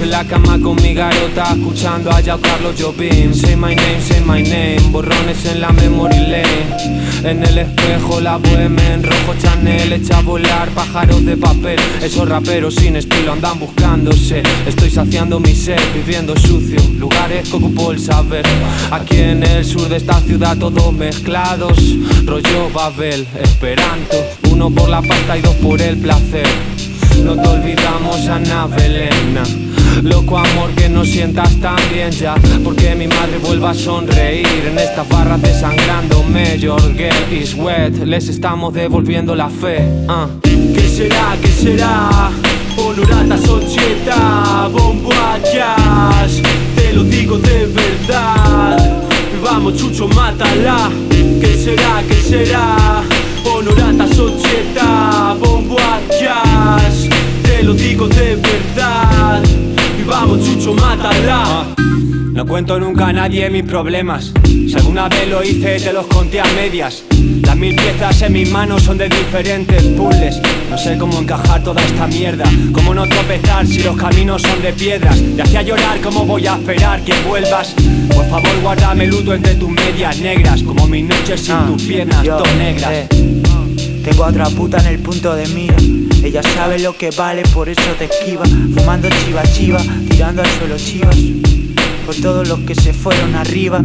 en la cama con mi garota, escuchando a Yao Carlos Jobim. Say my name, borrones en la memory lane. En el espejo la bohemia en rojo Chanel echa a volar pájaros de papel. Esos raperos sin estilo andan buscándose. Estoy saciando mi sed, viviendo sucio, lugares que ocupó el saber. Aquí en el sur de esta ciudad todos mezclados, rollo Babel, Esperanto. Uno por la pasta y dos por el placer. No te olvidamos, Ana Belena. Loco amor, que no sientas tan bien ya, porque mi madre vuelva a sonreír en estas barras desangrándome. Your girl is wet, les estamos devolviendo la fe. ¿Qué será? ¿Qué será? Honorata società, bomboyas, te lo digo de verdad. Vamos Chucho, mátala. ¿Qué será? ¿Qué será? Honorata società, bomboyas, te lo digo de verdad. Vamos Chucho, mátala. No cuento nunca a nadie mis problemas. Si alguna vez lo hice te los conté a medias. Las 1000 piezas en mis manos son de diferentes puzzles. No sé cómo encajar toda esta mierda, cómo no tropezar si los caminos son de piedras. Te hacía llorar, ¿cómo voy a esperar que vuelvas? Por favor guárdame luto entre tus medias negras, como mis noches sin tus piernas todas negras. Tengo a otra puta en el punto de mira. Ella sabe lo que vale, por eso te esquiva. Fumando chiva chiva, tirando al suelo chivas. Por todos los que se fueron arriba.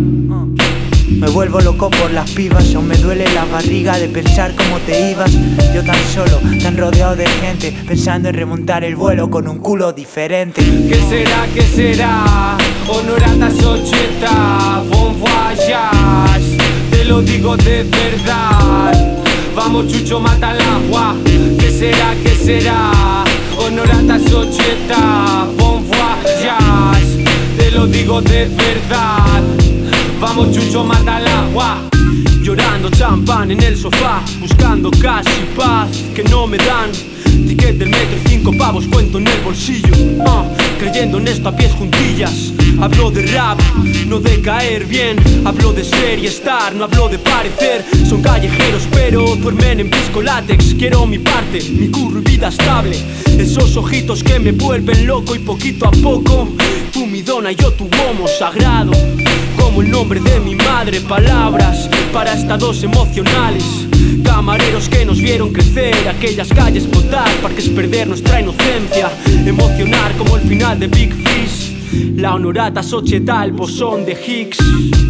Me vuelvo loco por las pibas. Aún me duele la barriga de pensar cómo te ibas. Yo tan solo, tan rodeado de gente, pensando en remontar el vuelo con un culo diferente. ¿Qué será? ¿Qué será? Honorata società, bon voyage, te lo digo de verdad. Vamos Chucho, mata el agua. ¿Qué será? ¿Qué será? Honorata società, bon voyage, te lo digo de verdad. Vamos Chucho, mata el agua. Llorando champán en el sofá, buscando casi paz que no me dan. Ticket del metro y 5 pavos cuento en el bolsillo. Creyendo en esto a pies juntillas. Hablo de rap, no de caer bien. Hablo de ser y estar, no hablo de parecer. Son callejeros pero duermen en pisco látex. Quiero mi parte, mi curro y vida estable. Esos ojitos que me vuelven loco y poquito a poco. Tú mi dona y yo tu homo sagrado. Como el nombre de mi madre, palabras para estados emocionales. Camareros que nos vieron crecer, aquellas calles botar, parques perder nuestra inocencia. Emocionar como el final de Big Fish. La honorata società, el bosón de Higgs.